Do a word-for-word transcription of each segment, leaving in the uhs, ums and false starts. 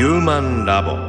ヒューマンラボ。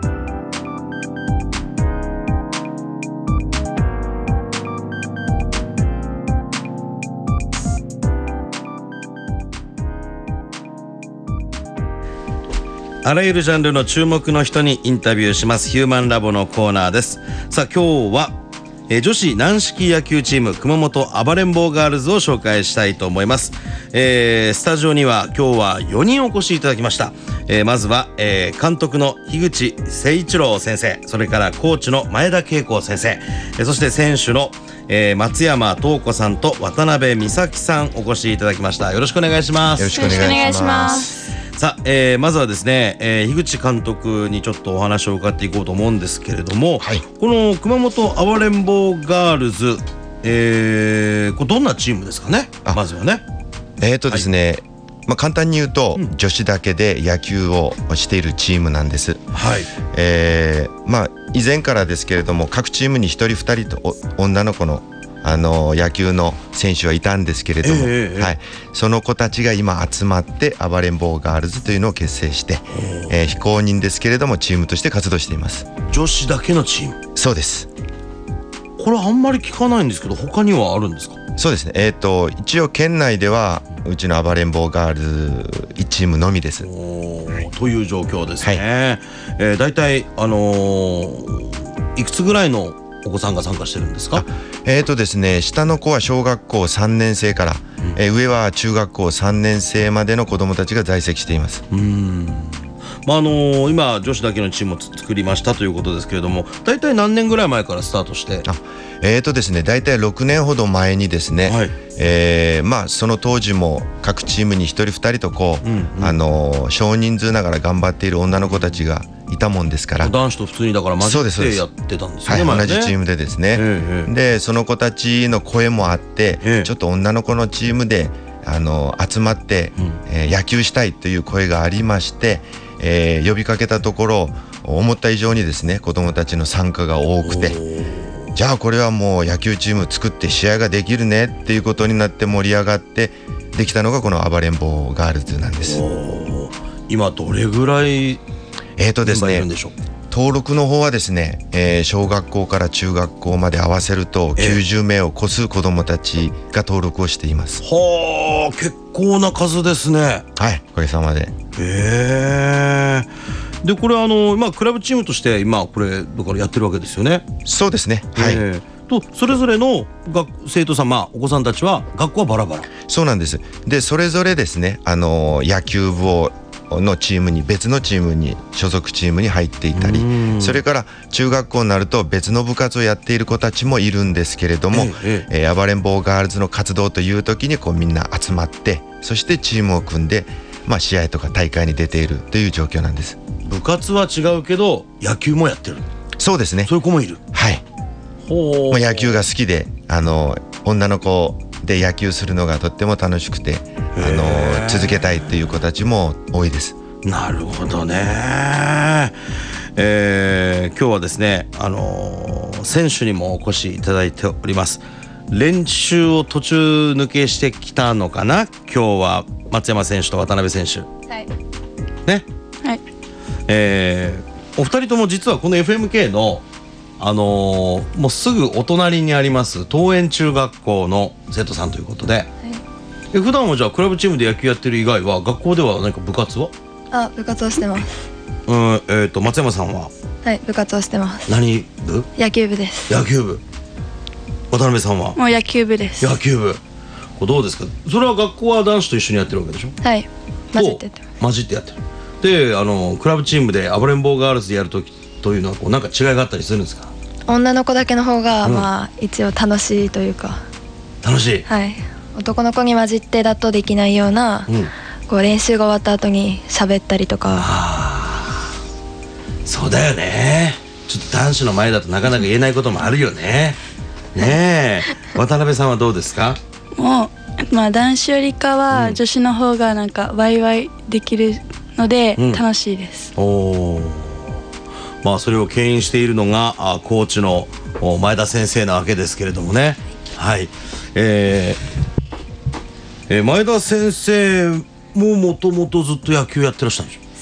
あらゆるジャンルの注目の人にインタビューしますヒューマンラボのコーナーです。さあ今日はえー、女子軟式野球チーム熊本暴れん坊ガールズを紹介したいと思います。えー、スタジオには今日はよにんお越しいただきました。えー、まずは、えー、監督の樋口誠一郎先生、それからコーチの前田恵子先生、えー、そして選手の、えー、松山東子さんと渡辺美咲さんお越しいただきました。よろしくお願いします。 よろしくお願いします。 さあ、えー、まずはですね、えー、樋口監督にちょっとお話を伺っていこうと思うんですけれども、はい、この熊本暴れん坊ガールズ、えー、これどんなチームですかね。まずはねえーとですね、はい、まあ、簡単に言うと、うん、女子だけで野球をしているチームなんです。はい、えー、まあ以前からですけれども各チームにひとりふたりと女の子のあの野球の選手はいたんですけれども、えーはい、その子たちが今集まって暴れん坊ガールズというのを結成して、えー、非公認ですけれどもチームとして活動しています。 女子だけのチーム。 そうです。 これあんまり聞かないんですけど他にはあるんですか。 そうですね、えーと、一応県内ではうちの暴れん坊ガールズいちチームのみです。 お、はい、という状況ですね。はい、えー、だいたい、あのー、いくつぐらいのお子さんが参加してるんですか。 えーとですね、下の子は小学校さんねん生から、うん、えー、上は中学校さんねん生までの子どもたちが在籍しています。 うーん、まああのー、今女子だけのチームを作りましたということですけれども、だいたい何年ぐらい前からスタートして。 あえーとですね、だいたいろくねんほど前にですね、はい、えーまあ、その当時も各チームにひとりふたりとこう、うんうん、あのー、少人数ながら頑張っている女の子たちがいたもんですから、 男子と普通にだから混じってやってたんですよね。 はい、 ね、 同じチームでですね、ええ、でその子たちの声もあって、ええ、ちょっと女の子のチームであの集まって、うん、えー、野球したいという声がありまして、えー、呼びかけたところ思った以上にですね子どもたちの参加が多くて、じゃあこれはもう野球チーム作って試合ができるねっていうことになって盛り上がってできたのがこの暴れん坊ガールズなんです。 今どれぐらいえーとですね、登録の方はですね、えー、小学校から中学校まで合わせるときゅうじゅうめいを超す子どもたちが登録をしています。 はあ、結構な数ですね。 はい、おかげさまで。 へー。でこれあの、まあ、クラブチームとして今これだからやってるわけですよね。 そうですね、はい、 とそれぞれの学生徒さん、まあ、お子さんたちは学校はバラバラ。 そうなんです。でそれぞれですね、あの野球部をのチームに別のチームに所属チームに入っていたり、それから中学校になると別の部活をやっている子たちもいるんですけれども、えええー、暴れん坊ガールズの活動という時にこうみんな集まってそしてチームを組んで、まあ、試合とか大会に出ているという状況なんです。 部活は違うけど野球もやってる。 そうですね、 そういう子もいる。 はい、ほう、野球が好きであの女の子で野球するのがとっても楽しくてあの続けたいっていう子たちも多いです。 なるほどね。えー、今日はですね、あのー、選手にもお越しいただいております。練習を途中抜けしてきたのかな。今日は松山選手と渡辺選手、 はいね、 はい、 えー、お二人とも実はこの エフエムケー のあのー、もうすぐお隣にあります東園中学校の生徒さんということで、はい、え普段はじゃあクラブチームで野球やってる以外は学校では何か部活は。 あ、部活をしてます。 うん、えーと松山さんは。 はい、部活をしてます。 何部。 野球部です。 野球部。渡辺さんは。 もう野球部です。 野球部。これどうですか。それは学校は男子と一緒にやってるわけでしょ。 はい、混じってやってます。 混じってやってる。であのクラブチームで暴れん坊ガールズでやるときというのはこうなんか違いがあったりするんですか。 女の子だけの方が、うん、まあ一応楽しいというか。 楽しい。 はい、男の子に混じってだとできないような、うん、こう練習が終わった後に喋ったりとか。 あ、そうだよね。ちょっと男子の前だとなかなか言えないこともあるよね。ねえ渡辺さんはどうですか。 もう、まあ、男子よりかは女子の方がなんかワイワイできるので楽しいです。 うん、おー、まあ、それを牽引しているのがあコーチの前田先生なわけですけれどもね。はい、えーえー、前田先生ももともとずっと野球やってらっしゃるんでしょ。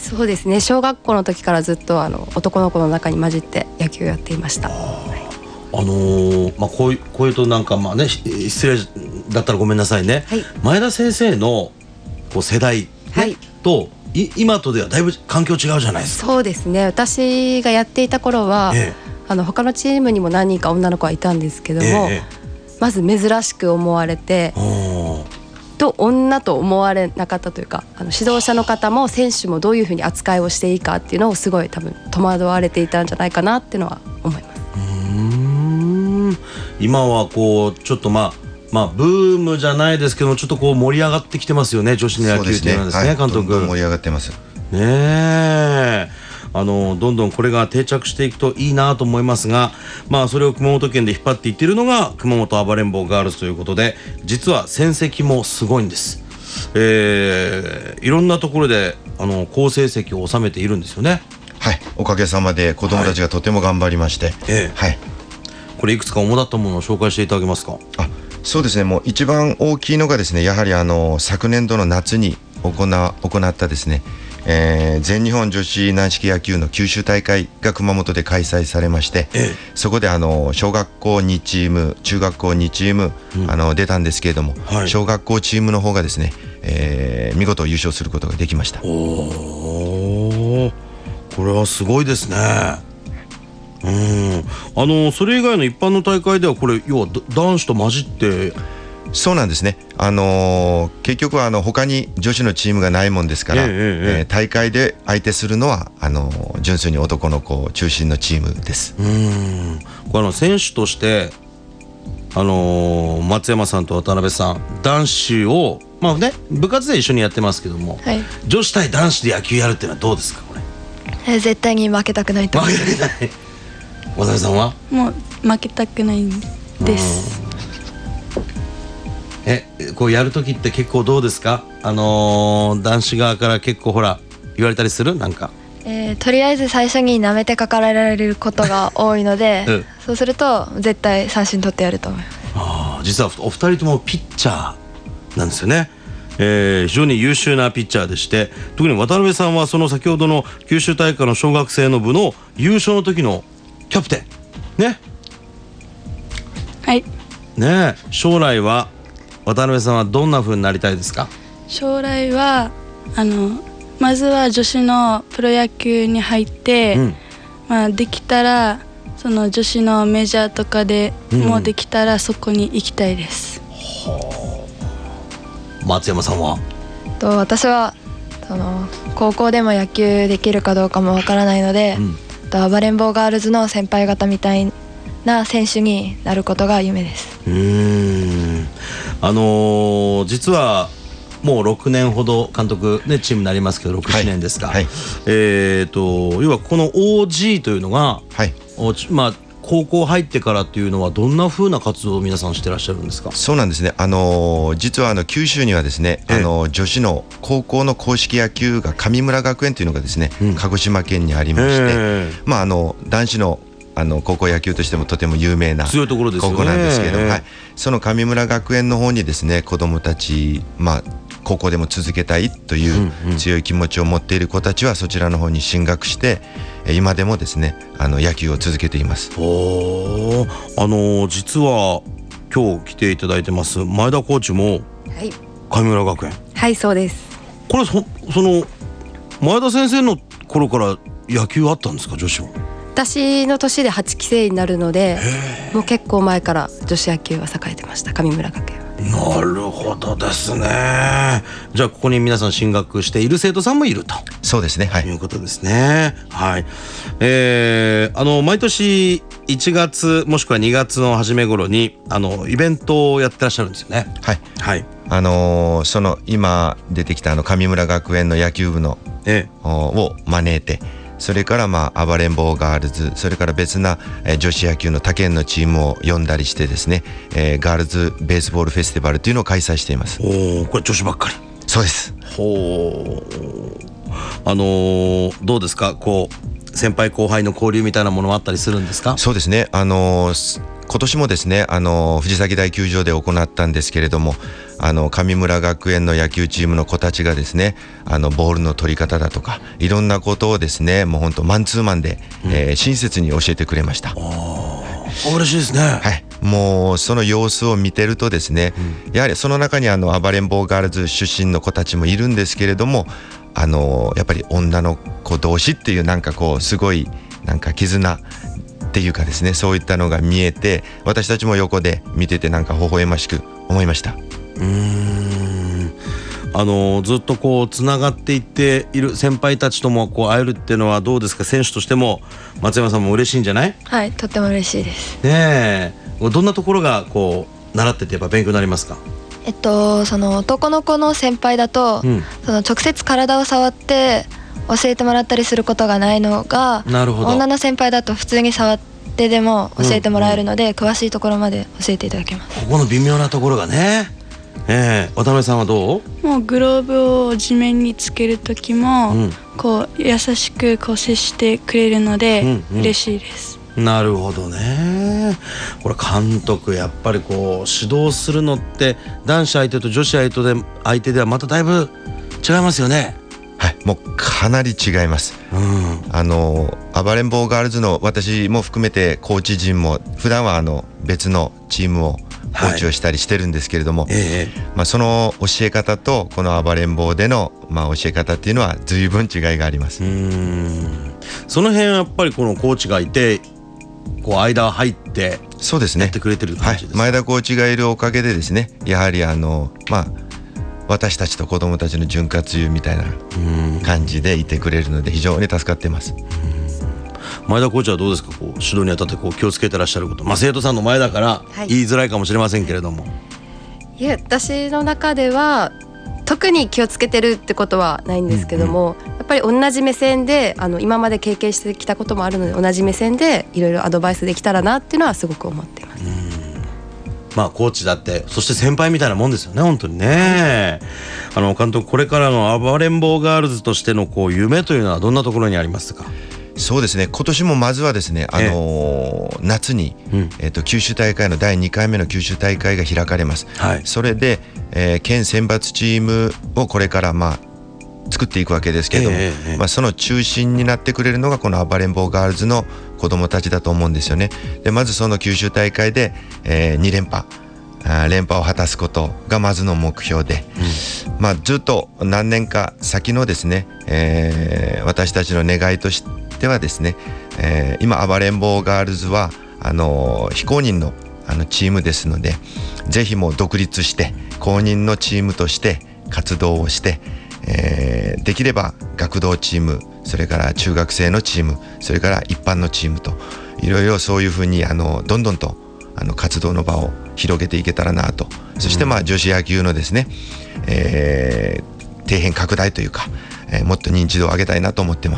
そうですね、小学校の時からずっとあの男の子の中に混じって野球をやっていました。 あのーまあ、こういうこういうとなんかまあね失礼だったらごめんなさいね、はい、前田先生のこう世代、ね、はい、とい今とではだいぶ環境違うじゃないですか。 そうですね、私がやっていた頃は、ええ、あの他のチームにも何人か女の子はいたんですけども、ええ、まず珍しく思われてと女と思われなかったというか、あの指導者の方も選手もどういうふうに扱いをしていいかっていうのをすごい多分戸惑われていたんじゃないかなっていうのは思います。 うーん、今はこうちょっとまあまあブームじゃないですけどもちょっとこう盛り上がってきてますよね、女子の野球っていうのはですね、監督。 どんどん盛り上がってますね。 えあのどんどんこれが定着していくといいなと思いますが、まあそれを熊本県で引っ張っていっているのが熊本暴れん坊ガールズということで、実は戦績もすごいんです。えー、いろんなところであの好成績を収めているんですよね。 はい、おかげさまで子どもたちがとても頑張りまして、はい、えーはい、 これいくつか主だったものを紹介していただけますか。 あ、そうですね、もう一番大きいのがですね、やはりあの昨年度の夏に行な行ったですね、えー、全日本女子軟式野球の九州大会が熊本で開催されまして、ええ、そこであの小学校にチーム中学校にチーム、うん、あの出たんですけれども、はい、小学校チームの方がですね、えー、見事優勝することができました。 おー、これはすごいですね。うん、あのそれ以外の一般の大会ではこれ要は男子と混じって。 そうなんですね、あのー、結局はあの他に女子のチームがないもんですから、えーえー、大会で相手するのはあのー、純粋に男の子中心のチームです。 うーん、これあの選手として、あのー、松山さんと渡辺さん男子を、まあね、部活で一緒にやってますけども、はい、女子対男子で野球やるっていうのはどうですか。これ、 えー、絶対に負けたくないと思います。 負けたくない渡辺さんはもう負けたくないです。 えこうやるときって結構どうですか。あのー、男子側から結構ほら言われたりするなんか、 えー、とりあえず最初に舐めてかかられることが多いので、うん、そうすると絶対三振取ってやると思います。 あ、実はお二人ともピッチャーなんですよね。えー、非常に優秀なピッチャーでして、特に渡辺さんはその先ほどの九州大会の小学生の部の優勝の時のキャプテンね。 はいね、将来は渡辺さんはどんな風になりたいですか。 将来はあのまずは女子のプロ野球に入って、うん、まあ、できたらその女子のメジャーとかでもできたらそこに行きたいです。 うん、はあ、松山さんはと私はその高校でも野球できるかどうかもわからないので、うん、と暴れん坊ガールズの先輩方みたいな選手になることが夢です。 うーん、あのー、実はもうろくねんほど監督、ね、チームになりますけどろく、ななねんですか、はいはい、えー、と要はこの オージー というのが、はい、まあ、高校入ってからっていうのはどんな風な活動を皆さんしてらっしゃるんですか。 そうなんですね、あのー、実はあの九州にはですね、あのー、女子の高校の硬式野球が神村学園というのがですね、うん、鹿児島県にありまして、まあ、あの男子のあの高校野球としてもとても有名な高校なんですけれども、はい、その神村学園の方にですね子どもたち、まあ、高校でも続けたいという強い気持ちを持っている子たちはそちらの方に進学して今でもですねあの野球を続けています。 お、あの実は今日来ていただいてます前田コーチも神村学園、はい、 はい、そうです。 これ そ, その前田先生の頃から野球あったんですか。女子は私の年ではちきせいになるのでもう結構前から女子野球は栄えてました神村学園は。 なるほどですね。じゃあここに皆さん進学している生徒さんもいると。 そうですね、はい、 いうことですね。はい、えー、あの毎年いちがつもしくはにがつの初め頃にあのイベントをやってらっしゃるんですよね。 はい、はい、あのー、その今出てきたあの神村学園の野球部の、ええ、を招いてそれからまあ暴れん坊ガールズそれから別な、えー、女子野球の他県のチームを呼んだりしてですね、えー、ガールズベースボールフェスティバルというのを開催しています。 お、これ女子ばっかり。 そうです。 ほう、あのー、どうですかこう先輩後輩の交流みたいなものもあったりするんですか。 そうですね、あのー、 今年もですねあの藤崎大球場で行ったんですけれども、あの神村学園の野球チームの子たちがですねあのボールの取り方だとかいろんなことをですねもう本当マンツーマンで、うんえー、親切に教えてくれました。 嬉しいですね。 はい、もうその様子を見てるとですね、うん、やはりその中にあの暴れん坊ガールズ出身の子たちもいるんですけれども、あのやっぱり女の子同士っていうなんかこうすごいなんか絆っていうかですね、そういったのが見えて私たちも横で見ててなんか微笑ましく思いました。 うーんあのずっとこうつながっていっている先輩たちともこう会えるっていうのはどうですか？選手としても松山さんも嬉しいんじゃない？ はい、とっても嬉しいです。 ねえ、どんなところがこう習っててやっぱ勉強になりますか？ えっとその男の子の先輩だと、うん、その直接体を触って教えてもらったりすることがないのが、 なるほど。 女の先輩だと普通に触ってでも教えてもらえるので、うんうん、詳しいところまで教えていただけます。 ここの微妙なところがね、えー、渡辺さんはどう？ もうグローブを地面につける時も、うん、こう優しくこう接してくれるので、うんうん、嬉しいです。 なるほどね。これ監督やっぱりこう指導するのって男子相手と女子相手で相手ではまただいぶ違いますよね。 はい、もうかなり違います、うん、あの暴れん坊ガールズの私も含めてコーチ陣も普段はあの別のチームをコーチをしたりしてるんですけれども、はいえーまあ、その教え方とこの暴れん坊での、まあ、教え方っていうのは随分違いがあります。 うーんその辺やっぱりこのコーチがいてこう間入ってそうですねやってくれてる感じですか？ はい、前田コーチがいるおかげでですねやはりあのまあ私たちと子どもたちの潤滑油みたいな感じでいてくれるので非常に助かっています。 前田コーチはどうですか？こう指導にあたってこう気をつけてらっしゃること、まあ、生徒さんの前だから言いづらいかもしれませんけれども、はい、 いや私の中では特に気をつけてるってことはないんですけども、うんうん、やっぱり同じ目線であの今まで経験してきたこともあるので同じ目線でいろいろアドバイスできたらなっていうのはすごく思っています。うんまあコーチだってそして先輩みたいなもんですよね本当にね。あの監督これからの暴れん坊ガールズとしてのこう夢というのはどんなところにありますか？ そうですね今年もまずはですね、あのー、夏に、うんえー、と九州大会のだいにかいめの九州大会が開かれます、はい、それで、えー、県選抜チームをこれからまあ作っていくわけですけれども、えーえーまあ、その中心になってくれるのがこの暴れん坊ガールズの子どもたちだと思うんですよね。でまずその九州大会で、えー、に連覇あ連覇を果たすことがまずの目標で、うんまあ、ずっと何年か先のですね、えー、私たちの願いとしてはですね、えー、今暴れん坊ガールズはあの非公認の、あのチームですのでぜひもう独立して公認のチームとして活動をしてえー、できれば学童チームそれから中学生のチームそれから一般のチームといろいろそういうふうにあのどんどんとあの活動の場を広げていけたらなと、そしてまあ女子野球のですね、えー、底辺拡大というか、えー、もっと認知度を上げたいなと思ってます。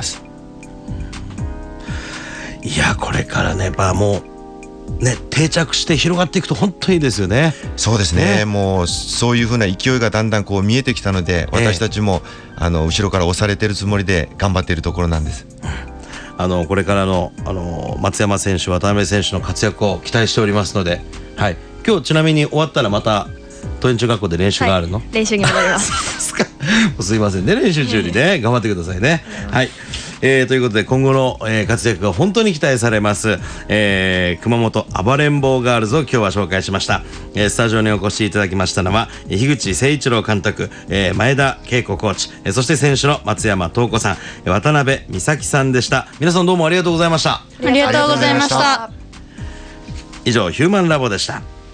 いやこれからねやっぱもうね、定着して広がっていくと本当にいいですよね。 そうですね、ねもうそういう風な勢いがだんだんこう見えてきたので私たちも、えー、あの後ろから押されてるつもりで頑張っているところなんです、 うん、あのこれからの、あの松山選手渡辺選手の活躍を期待しておりますので、はい、今日ちなみに終わったらまた都園中学校で練習があるの、 はい、練習に戻りますすいませんね練習中にね頑張ってくださいね、はい、えー、ということで今後の、えー、活躍が本当に期待されます、えー、熊本暴れん坊ガールズを今日は紹介しました、えー、スタジオにお越しいただきましたのは樋口誠一郎監督、えー、前田恵子コーチ、えー、そして選手の松山東子さん渡辺美咲さんでした。皆さんどうもありがとうございました。 ありがとうございました。 以上ヒューマンラボでした。